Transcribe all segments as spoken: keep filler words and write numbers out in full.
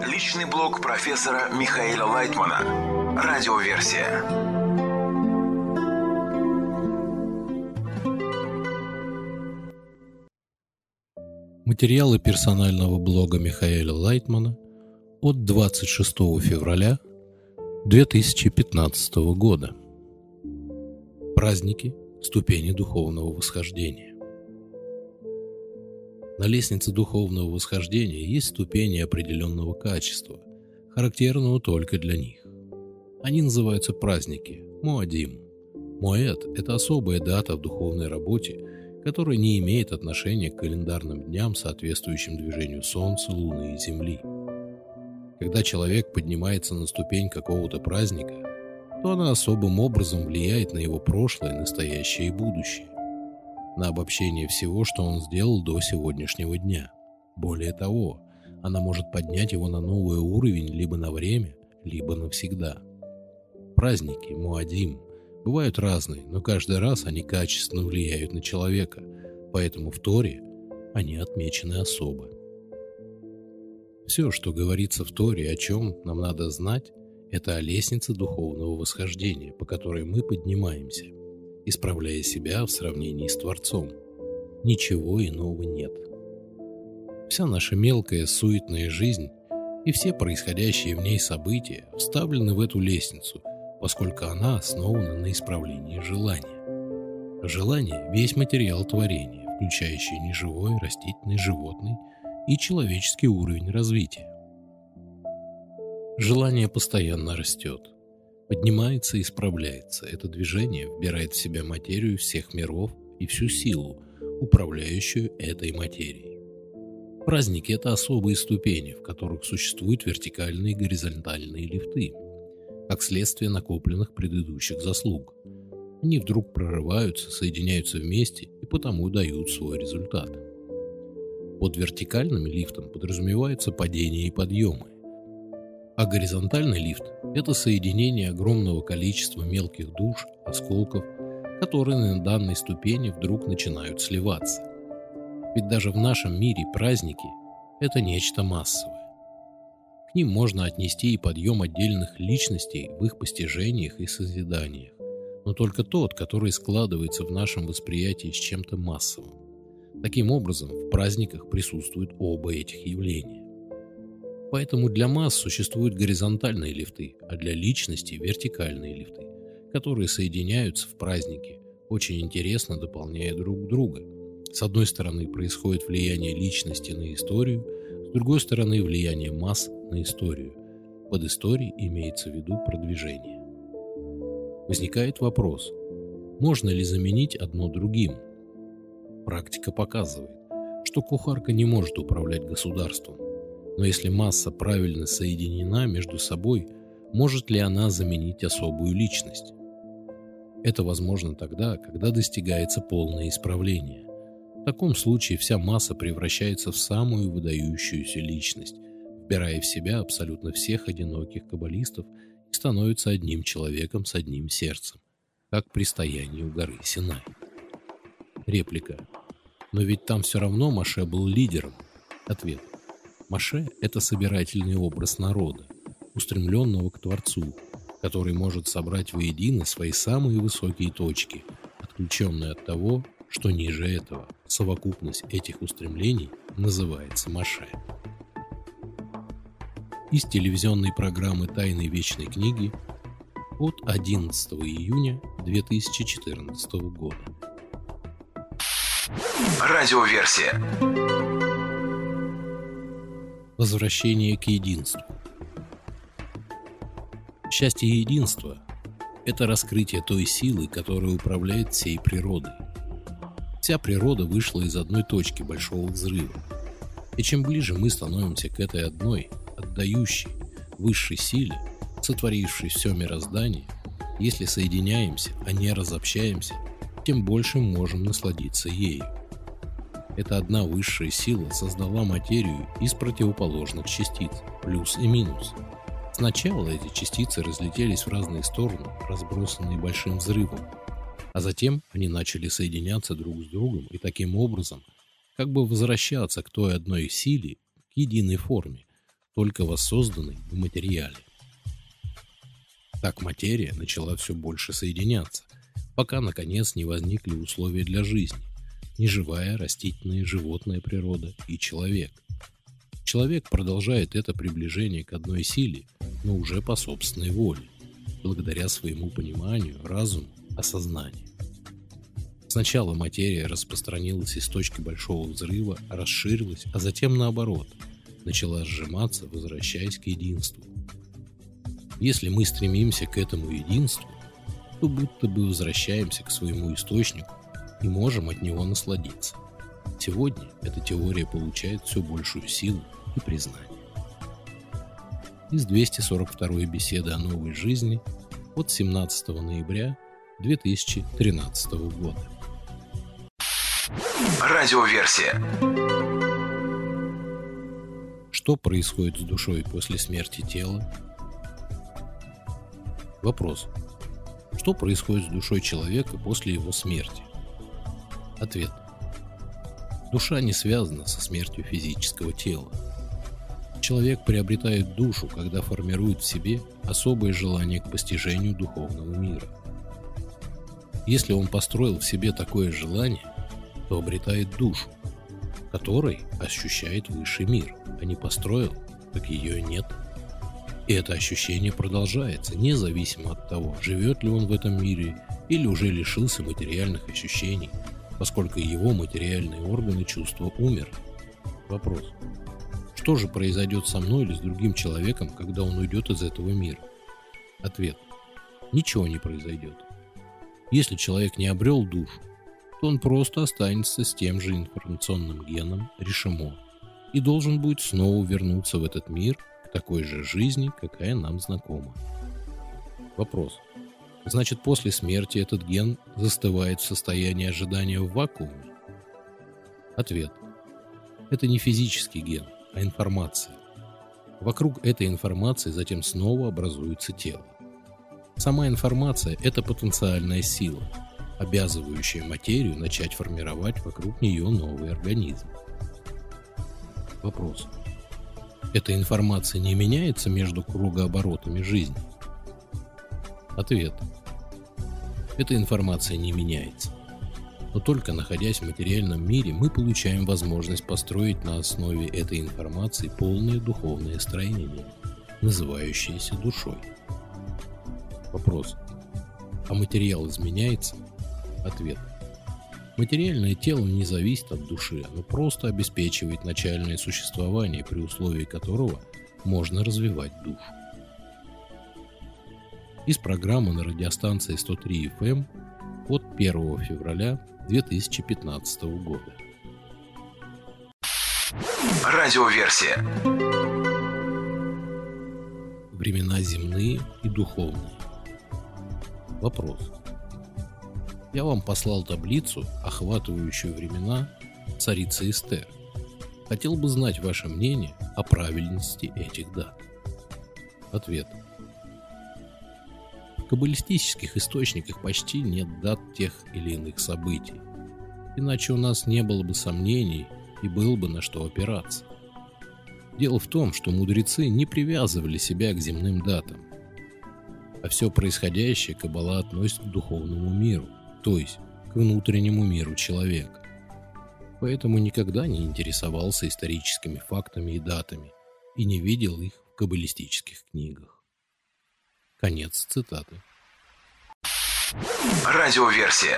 Личный блог профессора Михаила Лайтмана. Радиоверсия. Материалы персонального блога Михаила Лайтмана от двадцать шестого февраля две тысячи пятнадцатого года. Праздники, ступени духовного восхождения. На лестнице духовного восхождения есть ступени определенного качества, характерного только для них. Они называются праздники, Муадим. Муэд – это особая дата в духовной работе, которая не имеет отношения к календарным дням, соответствующим движению Солнца, Луны и Земли. Когда человек поднимается на ступень какого-то праздника, то она особым образом влияет на его прошлое, настоящее и будущее, на обобщение всего, что он сделал до сегодняшнего дня. Более того, она может поднять его на новый уровень либо на время, либо навсегда. Праздники, Муадим, бывают разные, но каждый раз они качественно влияют на человека, поэтому в Торе они отмечены особо. Все, что говорится в Торе, о чем нам надо знать, это о лестнице духовного восхождения, по которой мы поднимаемся, исправляя себя в сравнении с Творцом. Ничего иного нет. Вся наша мелкая суетная жизнь и все происходящие в ней события вставлены в эту лестницу, поскольку она основана на исправлении желания. Желание – весь материал творения, включающий неживой, растительный, животный и человеческий уровень развития. Желание постоянно растет, поднимается и исправляется. Это движение вбирает в себя материю всех миров и всю силу, управляющую этой материей. Праздники – это особые ступени, в которых существуют вертикальные и горизонтальные лифты, как следствие накопленных предыдущих заслуг. Они вдруг прорываются, соединяются вместе и потому дают свой результат. Под вертикальным лифтом подразумеваются падения и подъемы, а горизонтальный лифт – это соединение огромного количества мелких душ, осколков, которые на данной ступени вдруг начинают сливаться. Ведь даже в нашем мире праздники – это нечто массовое. К ним можно отнести и подъем отдельных личностей в их постижениях и созиданиях, но только тот, который складывается в нашем восприятии с чем-то массовым. Таким образом, в праздниках присутствуют оба этих явления. Поэтому для масс существуют горизонтальные лифты, а для личностей – вертикальные лифты, которые соединяются в празднике, очень интересно дополняя друг друга. С одной стороны происходит влияние личности на историю, с другой стороны влияние масс на историю. Под историей имеется в виду продвижение. Возникает вопрос, можно ли заменить одно другим? Практика показывает, что кухарка не может управлять государством, но если масса правильно соединена между собой, может ли она заменить особую личность? Это возможно тогда, когда достигается полное исправление. В таком случае вся масса превращается в самую выдающуюся личность, вбирая в себя абсолютно всех одиноких каббалистов и становится одним человеком с одним сердцем, как при стоянии у горы Синай. Реплика. Но ведь там все равно Моше был лидером. Ответ. Моше – это собирательный образ народа, устремленного к Творцу, который может собрать воедино свои самые высокие точки, отключенные от того, что ниже этого. Совокупность этих устремлений называется Моше. Из телевизионной программы «Тайны вечной книги» от одиннадцатого июня две тысячи четырнадцатого года. Радиоверсия. Возвращение к единству. Счастье единства – это раскрытие той силы, которая управляет всей природой. Вся природа вышла из одной точки большого взрыва. И чем ближе мы становимся к этой одной, отдающей, высшей силе, сотворившей все мироздание, если соединяемся, а не разобщаемся, тем больше можем насладиться ею. Эта одна высшая сила создала материю из противоположных частиц, плюс и минус. Сначала эти частицы разлетелись в разные стороны, разбросанные большим взрывом, а затем они начали соединяться друг с другом и таким образом как бы возвращаться к той одной силе в единой форме, только воссозданный в материале. Так материя начала все больше соединяться, пока, наконец, не возникли условия для жизни: неживая, растительная, животная природа и человек. Человек продолжает это приближение к одной силе, но уже по собственной воле, благодаря своему пониманию, разуму, осознанию. Сначала материя распространилась из точки большого взрыва, расширилась, а затем наоборот, начала сжиматься, возвращаясь к единству. Если мы стремимся к этому единству, то будто бы возвращаемся к своему источнику и можем от него насладиться. Сегодня эта теория получает все большую силу и признание. Из двести сорок второй беседы о новой жизни от семнадцатого ноября две тысячи тринадцатого года. Радиоверсия. Что происходит с душой после смерти тела? Вопрос. Что происходит с душой человека после его смерти? Ответ. Душа не связана со смертью физического тела. Человек приобретает душу, когда формирует в себе особое желание к постижению духовного мира. Если он построил в себе такое желание, то обретает душу, которой ощущает высший мир, а не построил, так ее нет. И это ощущение продолжается, независимо от того, живет ли он в этом мире или уже лишился материальных ощущений, поскольку его материальные органы чувства умерли. Вопрос. Что же произойдет со мной или с другим человеком, когда он уйдет из этого мира? Ответ. Ничего не произойдет. Если человек не обрел душу, то он просто останется с тем же информационным геном решимо и должен будет снова вернуться в этот мир к такой же жизни, какая нам знакома. Вопрос. Значит, после смерти этот ген застывает в состоянии ожидания в вакууме? Ответ. Это не физический ген, а информация. Вокруг этой информации затем снова образуется тело. Сама информация – это потенциальная сила, обязывающая материю начать формировать вокруг нее новый организм. Вопрос. Эта информация не меняется между кругооборотами жизни? Ответ. Эта информация не меняется. Но только находясь в материальном мире, мы получаем возможность построить на основе этой информации полное духовное строение, называющееся душой. Вопрос. А материал изменяется? Ответ. Материальное тело не зависит от души, оно просто обеспечивает начальное существование, при условии которого можно развивать душу. Из программы на радиостанции сто три эф эм от первого февраля две тысячи пятнадцатого года. Радиоверсия. Времена земные и духовные. Вопрос. Я вам послал таблицу, охватывающую времена царицы Эстер. Хотел бы знать ваше мнение о правильности этих дат. Ответ. В каббалистических источниках почти нет дат тех или иных событий. Иначе у нас не было бы сомнений и было бы на что опираться. Дело в том, что мудрецы не привязывали себя к земным датам, а все происходящее Каббала относит к духовному миру, то есть к внутреннему миру человека. Поэтому никогда не интересовался историческими фактами и датами и не видел их в каббалистических книгах. Конец цитаты. Радиоверсия.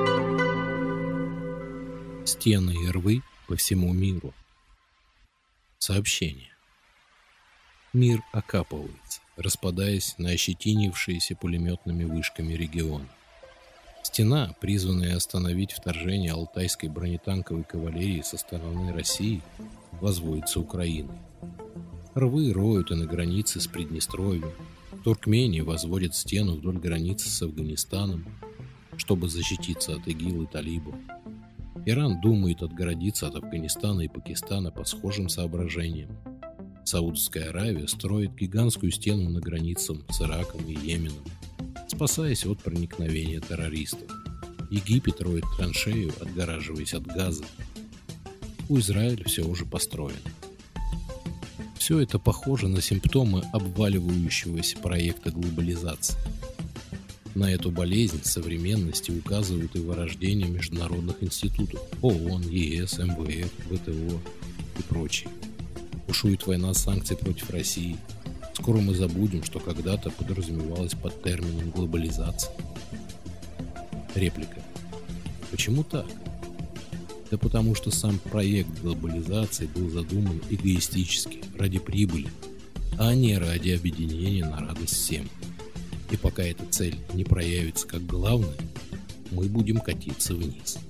Стены и рвы по всему миру. Сообщение. Мир окапывается, распадаясь на ощетинившиеся пулеметными вышками регионы. Стена, призванная остановить вторжение алтайской бронетанковой кавалерии со стороны России, возводится Украиной. Рвы роют и на границе с Приднестровьем. Туркмении возводят стену вдоль границы с Афганистаном, чтобы защититься от ИГИЛ и талибов. Иран думает отгородиться от Афганистана и Пакистана по схожим соображениям. Саудовская Аравия строит гигантскую стену на границе с Ираком и Йеменом, спасаясь от проникновения террористов. Египет роет траншею, отгораживаясь от Газа. У Израиля все уже построено. Все это похоже на симптомы обваливающегося проекта глобализации. На эту болезнь современности указывают и вырождение международных институтов ООН, ЕС, МВФ, ВТО и прочие. Бушует война санкций против России. Скоро мы забудем, что когда-то подразумевалось под термином глобализация. Реплика. Почему так? Да потому что сам проект глобализации был задуман эгоистически, ради прибыли, а не ради объединения на радость всем. И пока эта цель не проявится как главная, мы будем катиться вниз.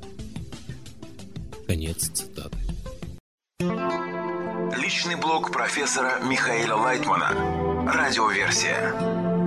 Конец цитаты. Личный блог профессора Михаила Лайтмана. Радиоверсия.